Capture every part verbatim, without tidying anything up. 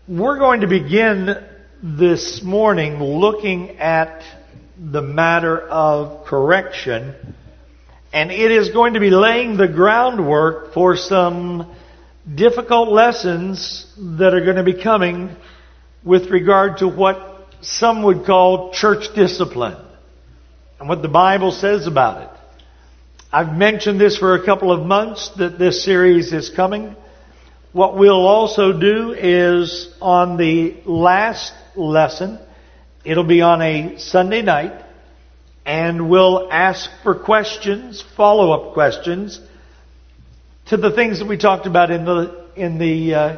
We're going to begin this morning looking at the matter of correction, and it is going to be laying the groundwork for some difficult lessons that are going to be coming with regard to what some would call church discipline and what the Bible says about it. I've mentioned this for a couple of months that this series is coming. What we'll also do is on the last lesson, it'll be on a Sunday night, and we'll ask for questions, follow-up questions, to the things that we talked about in the in the uh,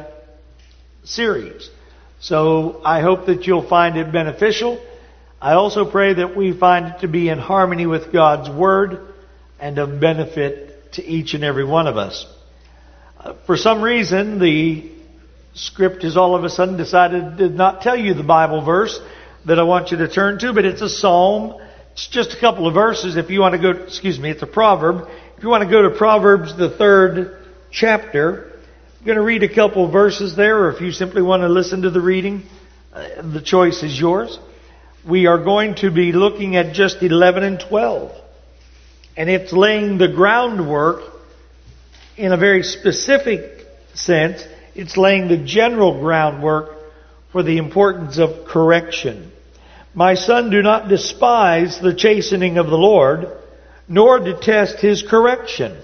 series. So I hope that you'll find it beneficial. I also pray that we find it to be in harmony with God's Word and of benefit to each and every one of us. Uh, for some reason, the script has all of a sudden decided to not tell you the Bible verse that I want you to turn to, but it's a psalm. It's just a couple of verses. If you want to go, excuse me, it's a proverb. If you want to go to Proverbs, the third chapter, I'm going to read a couple of verses there, or if you simply want to listen to the reading, uh, the choice is yours. We are going to be looking at just eleven and twelve. And it's laying the groundwork in a very specific sense. It's laying the general groundwork for the importance of correction. My son, do not despise the chastening of the Lord, nor detest his correction.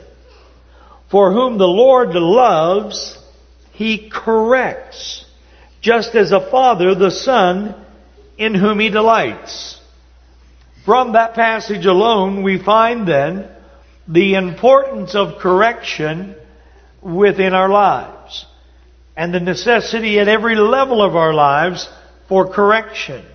For whom the Lord loves, he corrects, just as a father the son in whom he delights. From that passage alone, we find then the importance of correction within our lives and the necessity at every level of our lives for correction.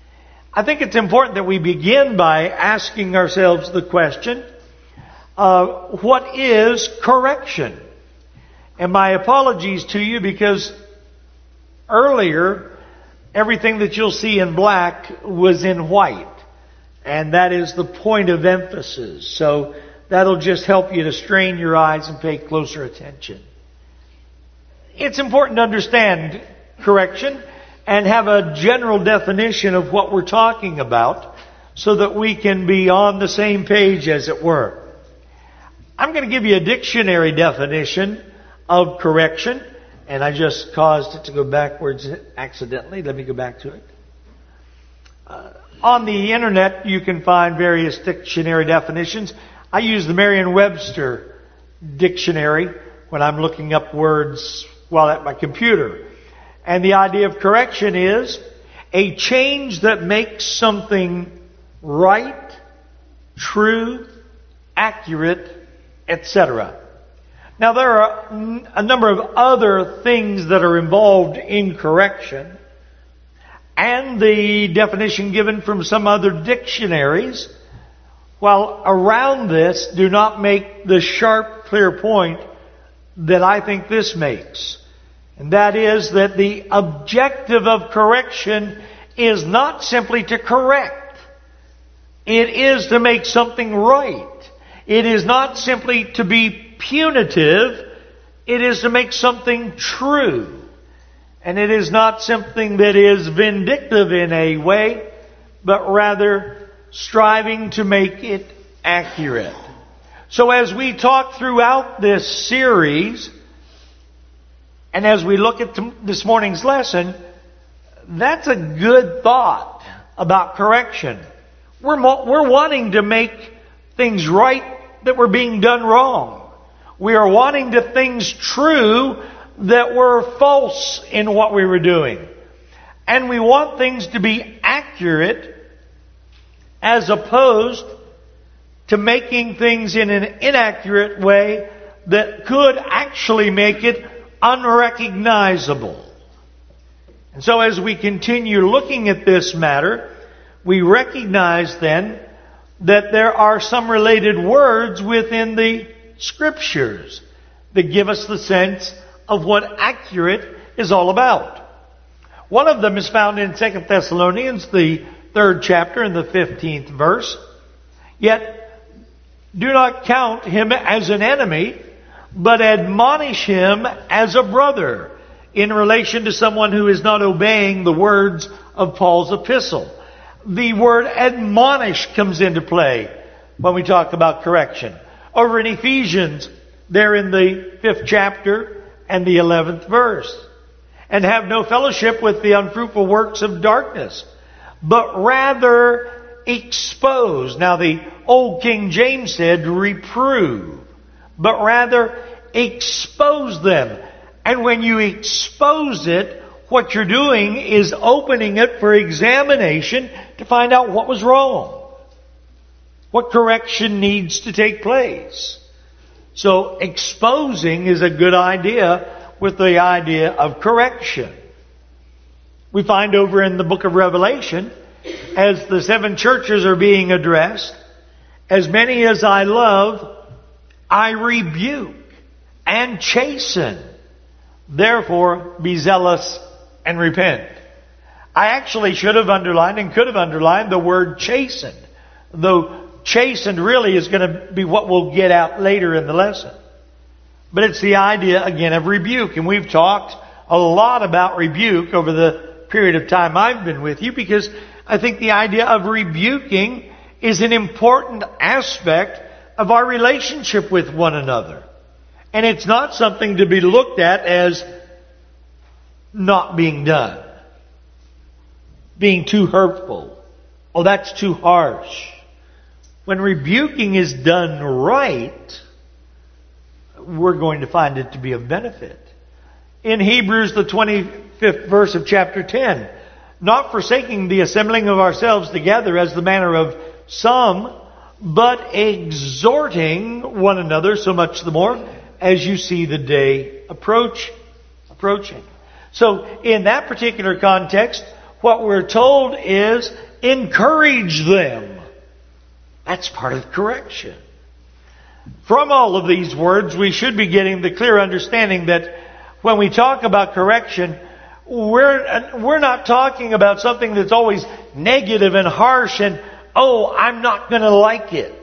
I think it's important that we begin by asking ourselves the question, uh, what is correction? And my apologies to you, because earlier everything that you'll see in black was in white. And that is the point of emphasis. So that'll just help you to strain your eyes and pay closer attention. It's important to understand correction and have a general definition of what we're talking about so that we can be on the same page, as it were. I'm going to give you a dictionary definition of correction, and I just caused it to go backwards accidentally. Let me go back to it. Uh, on the internet, you can find various dictionary definitions. I use the Merriam-Webster dictionary when I'm looking up words while at my computer. And the idea of correction is a change that makes something right, true, accurate, et cetera. Now, there are a number of other things that are involved in correction, and the definition given from some other dictionaries, while around this, do not make the sharp, clear point that I think this makes. And that is that the objective of correction is not simply to correct. It is to make something right. It is not simply to be punitive. It is to make something true. And it is not something that is vindictive in a way, but rather striving to make it accurate. So as we talk throughout this series, and as we look at this morning's lesson, that's a good thought about correction. We're, we're wanting to make things right that were being done wrong. We are wanting to things true that were false in what we were doing. And we want things to be accurate as opposed to making things in an inaccurate way that could actually make it unrecognizable. And so as we continue looking at this matter, we recognize then that there are some related words within the Scriptures that give us the sense of what accurate is all about. One of them is found in Second Thessalonians, the third chapter and the fifteenth verse. Yet do not count him as an enemy, but admonish him as a brother, in relation to someone who is not obeying the words of Paul's epistle. The word admonish comes into play when we talk about correction. Over in Ephesians, there in the fifth chapter and the eleventh verse. And have no fellowship with the unfruitful works of darkness, but rather expose. Now the old King James said reprove, but rather expose them. And when you expose it, what you're doing is opening it for examination to find out what was wrong, what correction needs to take place. So exposing is a good idea with the idea of correction. We find over in the book of Revelation, as the seven churches are being addressed, as many as I love, I rebuke and chasten. Therefore, be zealous and repent. I actually should have underlined and could have underlined the word chastened, though chastened really is going to be what we'll get out later in the lesson. But it's the idea, again, of rebuke. And we've talked a lot about rebuke over the period of time I've been with you, because I think the idea of rebuking is an important aspect of our relationship with one another. And it's not something to be looked at as not being done, being too hurtful. Oh, that's too harsh. When rebuking is done right, we're going to find it to be of benefit. In Hebrews, the twenty-fifth verse of chapter ten, not forsaking the assembling of ourselves together as the manner of some, but exhorting one another, so much the more as you see the day approach, approaching. So in that particular context, what we're told is encourage them. That's part of correction. From all of these words, we should be getting the clear understanding that when we talk about correction, we're, we're not talking about something that's always negative and harsh and, oh, I'm not going to like it.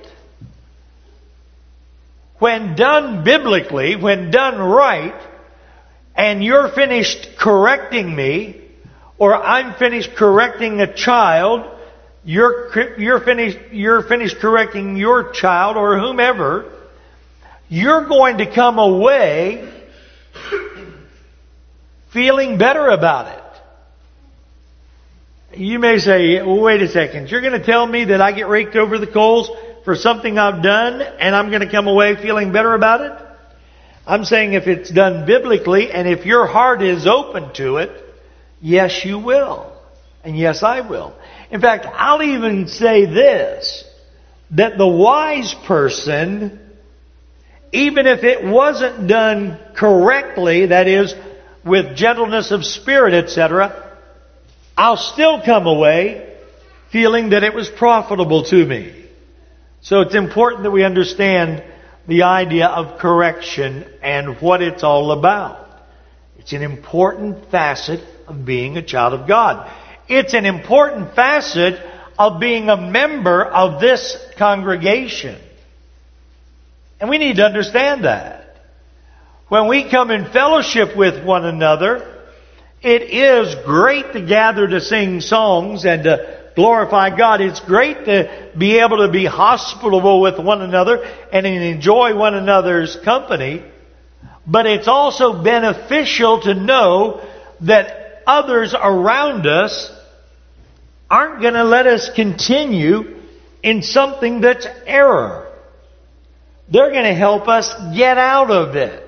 When done biblically, when done right, and you're finished correcting me, or I'm finished correcting a child, you're, you're finished, you're finished correcting your child or whomever, you're going to come away feeling better about it. You may say, well, wait a second, you're going to tell me that I get raked over the coals for something I've done and I'm going to come away feeling better about it? I'm saying if it's done biblically and if your heart is open to it, yes, you will. And yes, I will. In fact, I'll even say this, that the wise person, even if it wasn't done correctly, that is, with gentleness of spirit, et cetera, I'll still come away feeling that it was profitable to me. So it's important that we understand the idea of correction and what it's all about. It's an important facet of being a child of God. It's an important facet of being a member of this congregation. And we need to understand that. When we come in fellowship with one another, it is great to gather to sing songs and to glorify God. It's great to be able to be hospitable with one another and enjoy one another's company. But it's also beneficial to know that others around us aren't going to let us continue in something that's error. They're going to help us get out of it.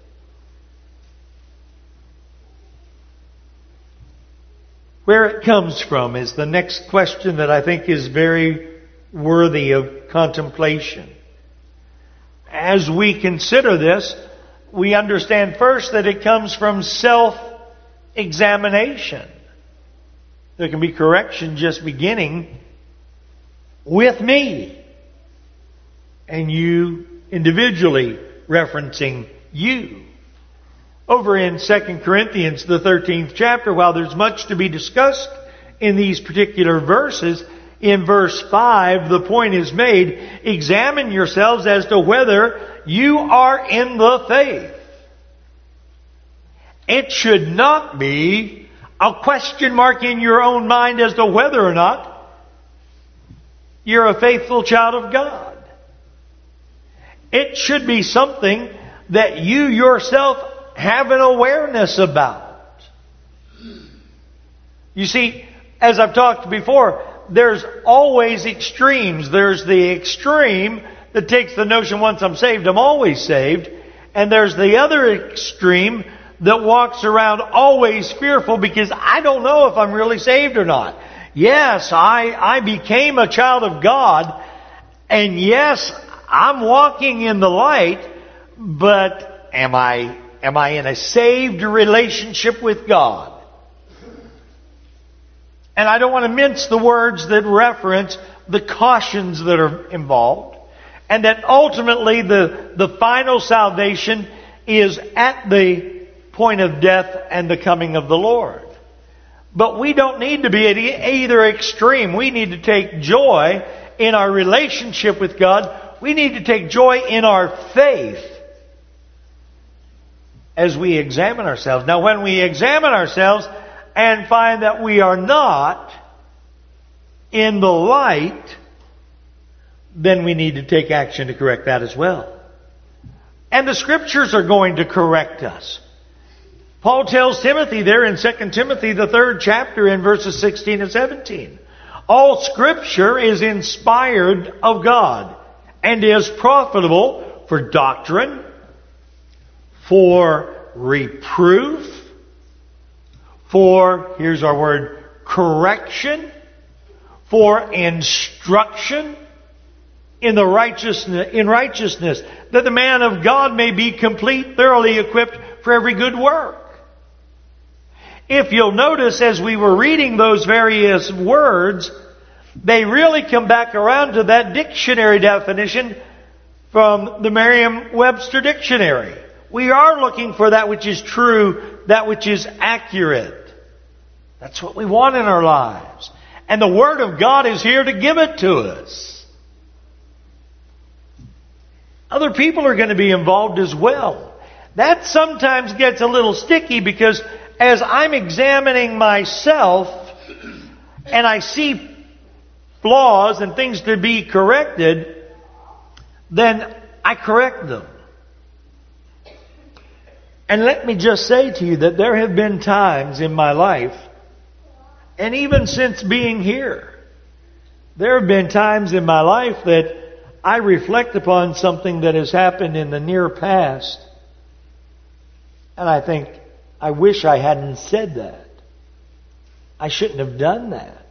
Where it comes from is the next question that I think is very worthy of contemplation. As we consider this, we understand first that it comes from self-examination. There can be correction just beginning with me and you individually referencing you. Over in Second Corinthians, the thirteenth chapter, while there's much to be discussed in these particular verses, in verse five, the point is made, examine yourselves as to whether you are in the faith. It should not be a question mark in your own mind as to whether or not you're a faithful child of God. It should be something that you yourself have an awareness about. You see, as I've talked before, there's always extremes. There's the extreme that takes the notion, once I'm saved, I'm always saved. And there's the other extreme that walks around always fearful because I don't know if I'm really saved or not. Yes, I, I became a child of God, and yes, I'm walking in the light, but am I, am I in a saved relationship with God? And I don't want to mince the words that reference the cautions that are involved, and that ultimately the, the final salvation is at the point of death and the coming of the Lord. But we don't need to be at either extreme. We need to take joy in our relationship with God. We need to take joy in our faith as we examine ourselves. Now, when we examine ourselves and find that we are not in the light, then we need to take action to correct that as well. And the Scriptures are going to correct us. Paul tells Timothy there in Second Timothy, the third chapter, in verses sixteen and seventeen. All Scripture is inspired of God and is profitable for doctrine, for reproof, for, here's our word, correction, for instruction in the righteousness, in righteousness, that the man of God may be complete, thoroughly equipped for every good work. If you'll notice, as we were reading those various words, they really come back around to that dictionary definition from the Merriam-Webster dictionary. We are looking for that which is true, that which is accurate. That's what we want in our lives. And the Word of God is here to give it to us. Other people are going to be involved as well. That sometimes gets a little sticky because as I'm examining myself and I see flaws and things to be corrected, then I correct them. And let me just say to you that there have been times in my life, and even since being here, there have been times in my life that I reflect upon something that has happened in the near past, and I think, I wish I hadn't said that. I shouldn't have done that.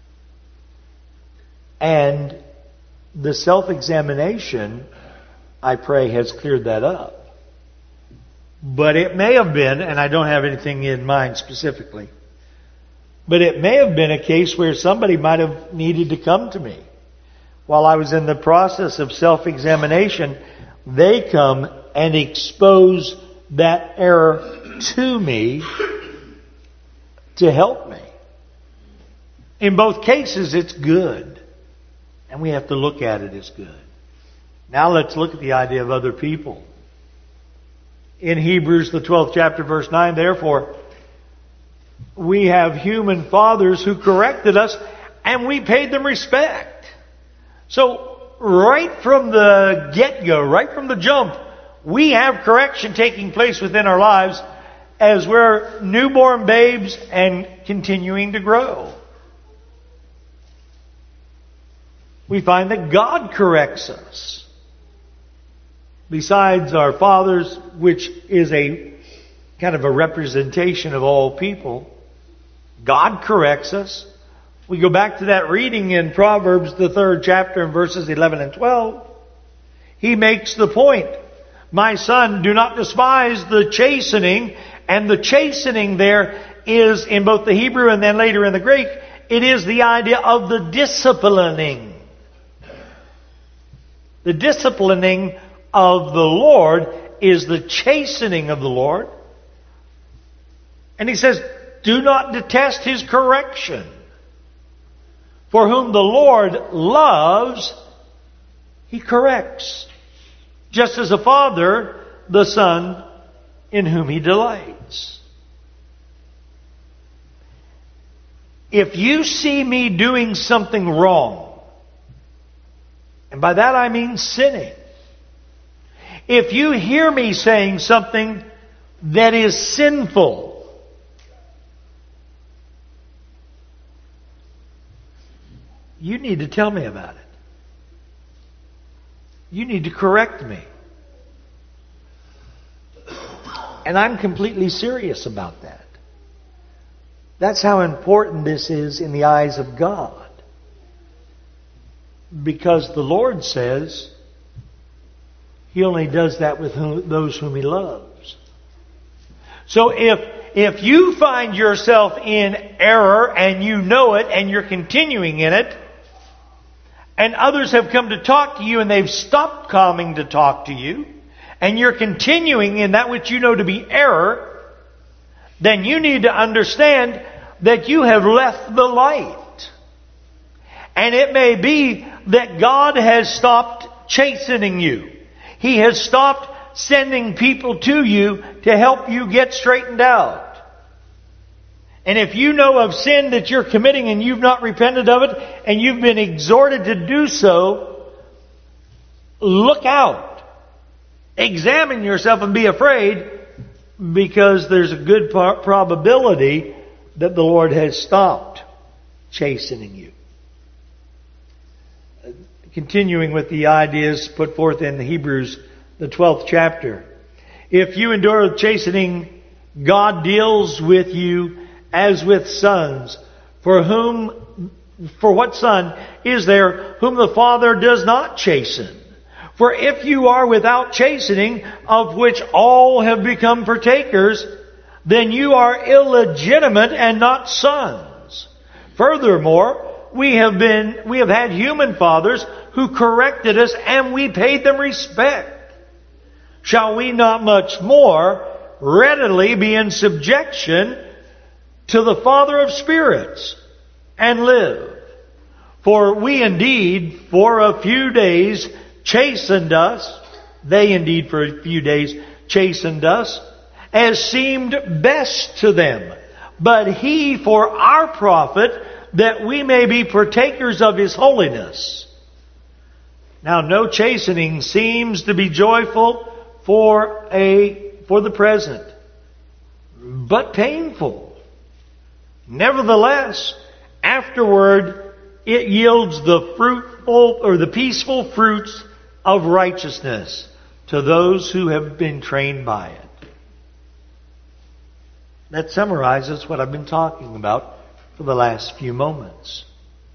And the self-examination, I pray, has cleared that up. But it may have been, and I don't have anything in mind specifically, but it may have been a case where somebody might have needed to come to me. While I was in the process of self-examination, they come and expose that error to me to help me. In both cases, it's good. And we have to look at it as good. Now let's look at the idea of other people. In Hebrews, the twelfth chapter, verse nine, therefore, we have human fathers who corrected us, and we paid them respect. So, right from the get-go, right from the jump, we have correction taking place within our lives as we're newborn babes and continuing to grow. We find that God corrects us. Besides our fathers, which is a kind of a representation of all people, God corrects us. We go back to that reading in Proverbs, the third chapter, in verses eleven and twelve. He makes the point, my son, do not despise the chastening. And the chastening there is, in both the Hebrew and then later in the Greek, it is the idea of the disciplining. The disciplining of the Lord is the chastening of the Lord. And he says, do not detest his correction. For whom the Lord loves, he corrects. Just as a father, the son in whom he delights. If you see me doing something wrong, and by that I mean sinning, if you hear me saying something that is sinful, you need to tell me about it. You need to correct me. And I'm completely serious about that. That's how important this is in the eyes of God. Because the Lord says He only does that with whom, those whom He loves. So if, if you find yourself in error and you know it and you're continuing in it, and others have come to talk to you and they've stopped coming to talk to you, and you're continuing in that which you know to be error, then you need to understand that you have left the light. And it may be that God has stopped chastening you. He has stopped sending people to you to help you get straightened out. And if you know of sin that you're committing and you've not repented of it, and you've been exhorted to do so, look out. Examine yourself and be afraid, because there's a good probability that the Lord has stopped chastening you. Continuing with the ideas put forth in Hebrews, the twelfth chapter. If you endure chastening, God deals with you as with sons. For whom, for what son is there whom the Father does not chasten? For if you are without chastening, of which all have become partakers, then you are illegitimate and not sons. Furthermore, we have been, we have had human fathers who corrected us, and we paid them respect. Shall we not much more readily be in subjection to the Father of spirits and live? For we indeed for a few days chastened us, they indeed for a few days chastened us, as seemed best to them. But He for our profit, that we may be partakers of His holiness. Now, no chastening seems to be joyful for a for the present, but painful. Nevertheless, afterward it yields the fruitful or the peaceful fruits of righteousness to those who have been trained by it. That summarizes what I've been talking about for the last few moments.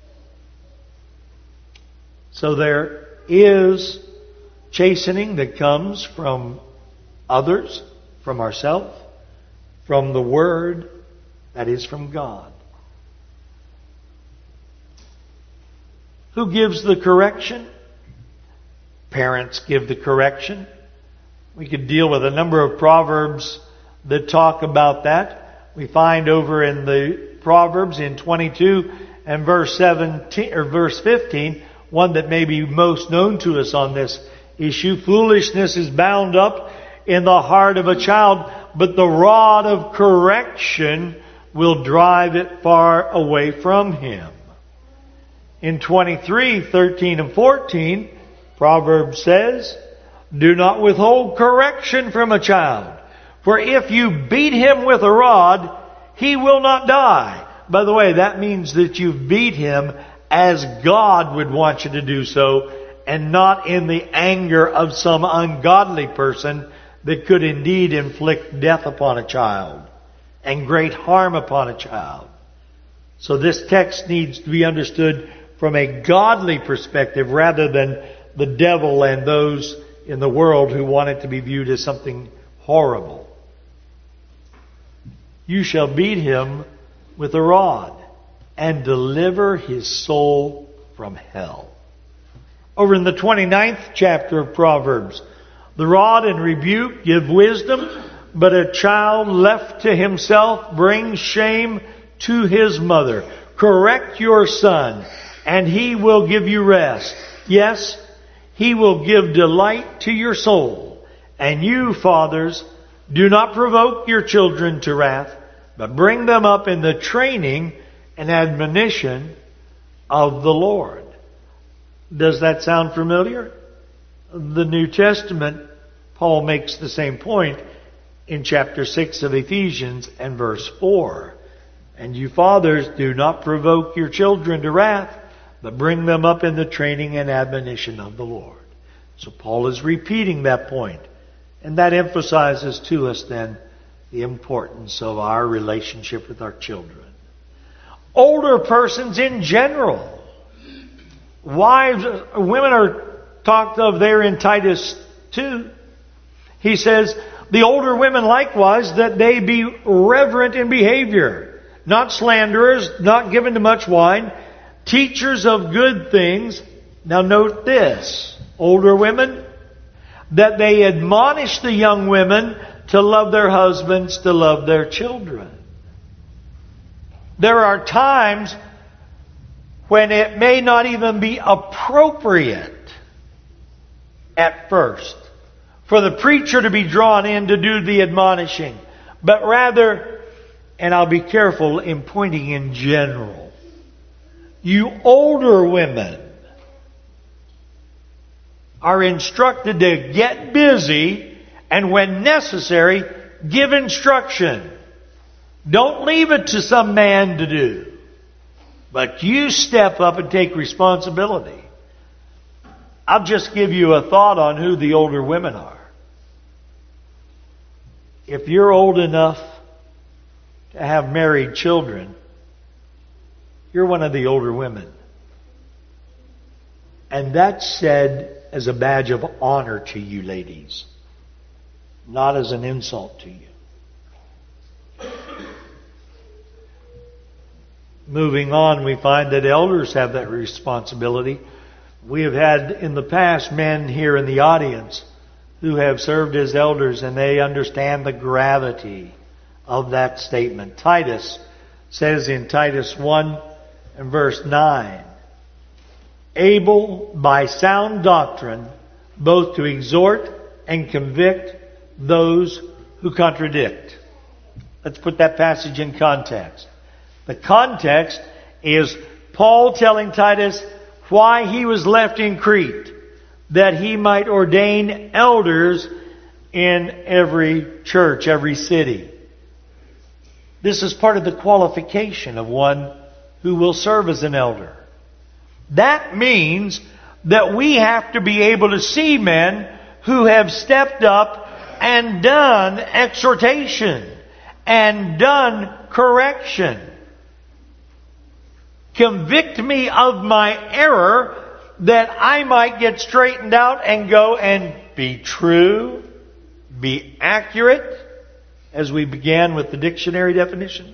So there is chastening that comes from others, from ourselves, from the Word, that is from God. Who gives the correction? Parents give the correction. We could deal with a number of proverbs that talk about that. We find over in the Proverbs in twenty-two and verse seventeen or verse fifteen, one that may be most known to us on this issue. Foolishness is bound up in the heart of a child, but the rod of correction will drive it far away from him. In twenty-three, thirteen and fourteen, Proverbs says, do not withhold correction from a child, for if you beat him with a rod, he will not die. By the way, that means that you beat him as God would want you to do so, and not in the anger of some ungodly person that could indeed inflict death upon a child and great harm upon a child. So this text needs to be understood from a godly perspective rather than the devil and those in the world who want it to be viewed as something horrible. You shall beat him with a rod and deliver his soul from hell. Over in the twenty-ninth chapter of Proverbs, the rod and rebuke give wisdom, but a child left to himself brings shame to his mother. Correct your son, and he will give you rest. Yes, he will give delight to your soul. And you, fathers, do not provoke your children to wrath, but bring them up in the training and admonition of the Lord. Does that sound familiar? The New Testament, Paul makes the same point in chapter six of Ephesians and verse four. And you fathers, do not provoke your children to wrath, but bring them up in the training and admonition of the Lord. So Paul is repeating that point. And that emphasizes to us then the importance of our relationship with our children. Older persons in general. Wives, women are talked of there in Titus two. He says, the older women likewise, that they be reverent in behavior, not slanderers, not given to much wine, teachers of good things. Now note this, older women, that they admonish the young women to love their husbands, to love their children. There are times when it may not even be appropriate at first for the preacher to be drawn in to do the admonishing, but rather, and I'll be careful in pointing in general, you older women are instructed to get busy and when necessary, give instruction. Don't leave it to some man to do. But you step up and take responsibility. I'll just give you a thought on who the older women are. If you're old enough to have married children, you're one of the older women. And that's said as a badge of honor to you ladies, not as an insult to you. Moving on, we find that elders have that responsibility. We have had in the past men here in the audience who have served as elders, and they understand the gravity of that statement. Titus says in Titus one and verse nine, able by sound doctrine both to exhort and convict those who contradict. Let's put that passage in context. The context is Paul telling Titus why he was left in Crete, that he might ordain elders in every church, every city. This is part of the qualification of one who will serve as an elder. That means that we have to be able to see men who have stepped up and done exhortation and done correction. Convict me of my error that I might get straightened out and go and be true, be accurate, as we began with the dictionary definition.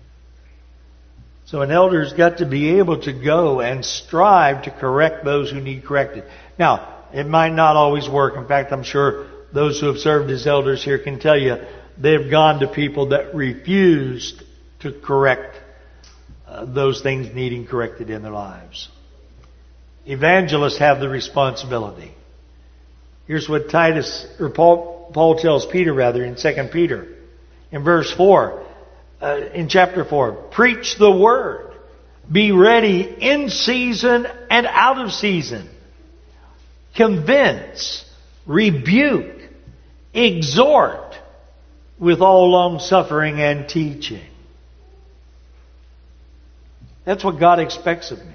So an elder's got to be able to go and strive to correct those who need corrected. Now, it might not always work. In fact, I'm sure those who have served as elders here can tell you they've gone to people that refused to correct uh, those things needing corrected in their lives. Evangelists have the responsibility. Here's what Titus, or Paul, Paul tells Peter rather in Second Peter. In verse four, uh, in chapter four, preach the word. Be ready in season and out of season. Convince, rebuke, exhort with all long suffering and teaching. That's what God expects of me.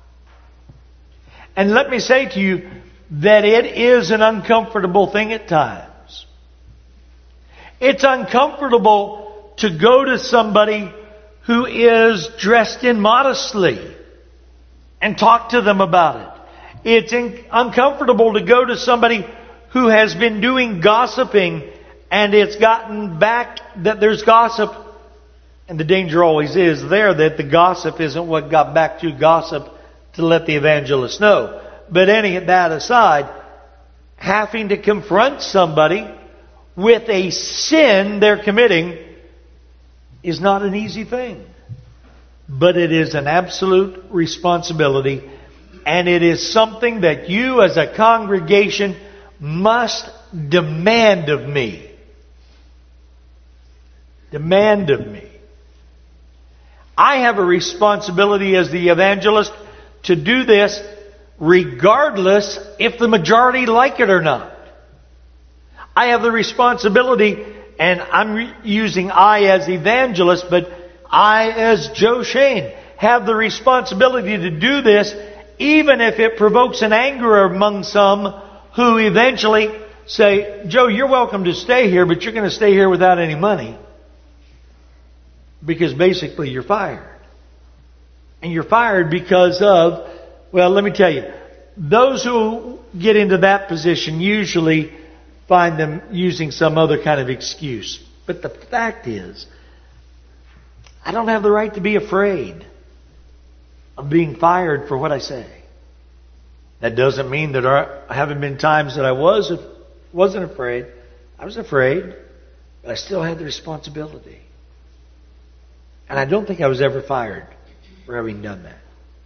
And let me say to you that it is an uncomfortable thing at times. It's uncomfortable to go to somebody who is dressed immodestly and talk to them about it. It's in- uncomfortable to go to somebody who has been doing gossiping and it's gotten back that there's gossip. And the danger always is there that the gossip isn't what got back to gossip to let the evangelist know. But any that aside, having to confront somebody with a sin they're committing is not an easy thing. But it is an absolute responsibility, and it is something that you as a congregation must demand of me. Demand of me. I have a responsibility as the evangelist to do this regardless if the majority like it or not. I have the responsibility, and I'm re- using I as evangelist, but I as Joe Shane have the responsibility to do this even if it provokes an anger among some who eventually say, Joe, you're welcome to stay here, but you're going to stay here without any money. Because basically you're fired. And you're fired because of, well, let me tell you, those who get into that position usually find them using some other kind of excuse. But the fact is, I don't have the right to be afraid of being fired for what I say. That doesn't mean that there haven't been times that I was, wasn't afraid. I was afraid, but I still had the responsibility. And I don't think I was ever fired for having done that.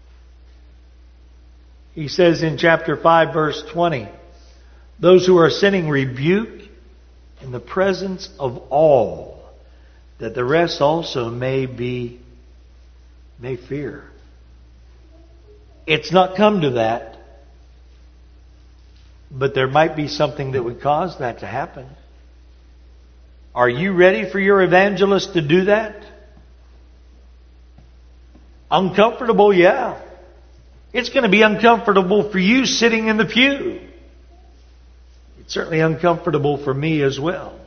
He says in chapter five, verse twenty, those who are sinning rebuke in the presence of all, that the rest also may be, may fear. It's not come to that, but there might be something that would cause that to happen. Are you ready for your evangelist to do that? Uncomfortable, yeah. It's going to be uncomfortable for you sitting in the pew. It's certainly uncomfortable for me as well.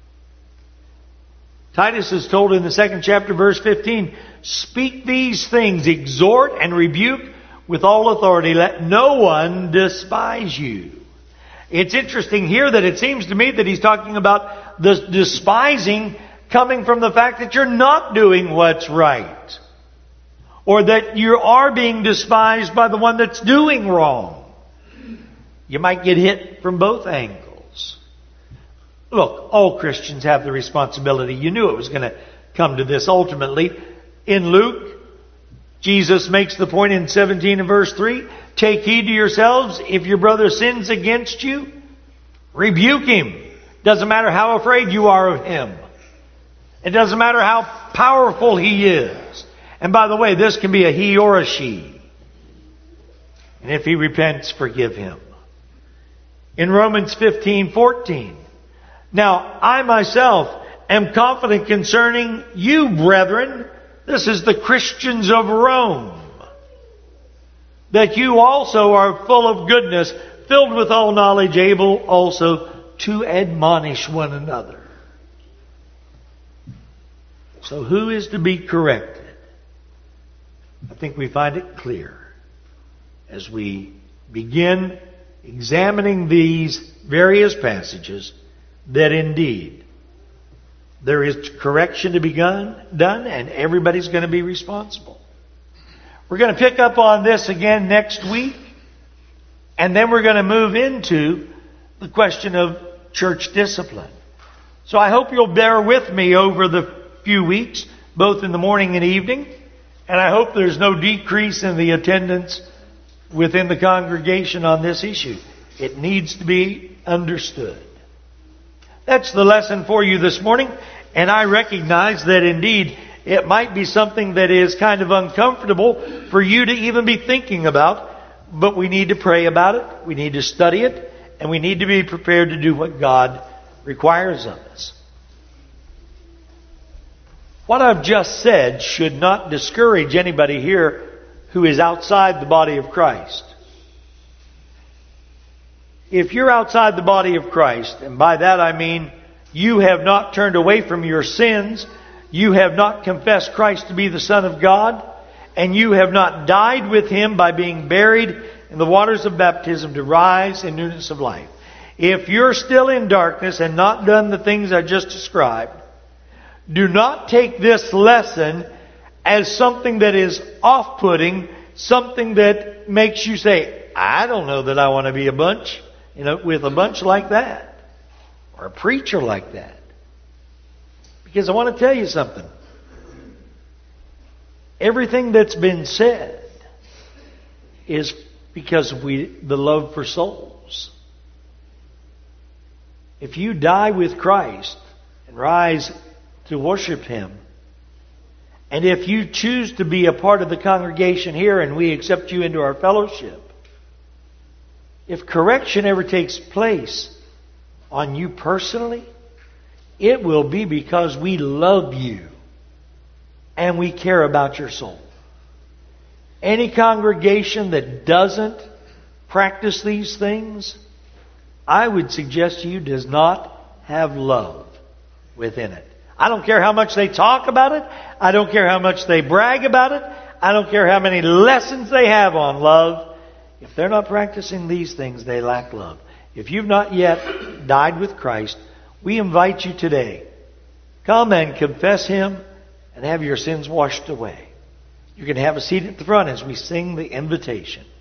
Titus is told in the second chapter, verse fifteen, speak these things, exhort and rebuke with all authority. Let no one despise you. It's interesting here that it seems to me that he's talking about the despising coming from the fact that you're not doing what's right. Or that you are being despised by the one that's doing wrong. You might get hit from both angles. Look, all Christians have the responsibility. You knew it was going to come to this ultimately. In Luke, Jesus makes the point in seventeen and verse three, take heed to yourselves. If your brother sins against you, rebuke him. Doesn't matter how afraid you are of him. It doesn't matter how powerful he is. And by the way, this can be a he or a she. And if he repents, forgive him. In Romans fifteen fourteen, now I myself am confident concerning you, brethren. This is the Christians of Rome. That you also are full of goodness, filled with all knowledge, able also to admonish one another. So who is to be corrected? I think we find it clear as we begin examining these various passages that indeed there is correction to be done, and everybody's going to be responsible. We're going to pick up on this again next week, and then we're going to move into the question of church discipline. So I hope you'll bear with me over the few weeks, both in the morning and evening. And I hope there's no decrease in the attendance within the congregation on this issue. It needs to be understood. That's the lesson for you this morning. And I recognize that indeed it might be something that is kind of uncomfortable for you to even be thinking about. But we need to pray about it. We need to study it. And we need to be prepared to do what God requires of us. What I've just said should not discourage anybody here who is outside the body of Christ. If you're outside the body of Christ, and by that I mean you have not turned away from your sins, you have not confessed Christ to be the Son of God, and you have not died with Him by being buried in the waters of baptism to rise in newness of life. If you're still in darkness and not done the things I just described, do not take this lesson as something that is off-putting, something that makes you say, I don't know that I want to be a bunch, you know, with a bunch like that, or a preacher like that. Because I want to tell you something. Everything that's been said is because of we, the love for souls. If you die with Christ and rise to worship Him, And if you choose to be a part of the congregation here and we accept you into our fellowship, if correction ever takes place on you personally, it will be because we love you and we care about your soul. Any congregation that doesn't practice these things, I would suggest to you, does not have love within it. I don't care how much they talk about it. I don't care how much they brag about it. I don't care how many lessons they have on love. If they're not practicing these things, they lack love. If you've not yet died with Christ, we invite you today. Come and confess Him and have your sins washed away. You can have a seat at the front as we sing the invitation.